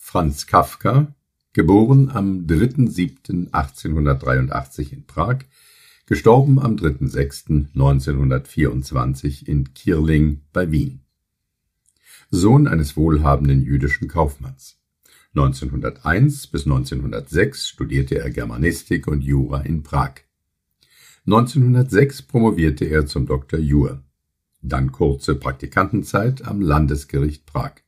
Franz Kafka, geboren am 3.7.1883 in Prag, gestorben am 3.6.1924 in Kierling bei Wien. Sohn eines wohlhabenden jüdischen Kaufmanns. 1901 bis 1906 studierte er Germanistik und Jura in Prag. 1906 promovierte er zum Dr. jur. Dann kurze Praktikantenzeit am Landesgericht Prag.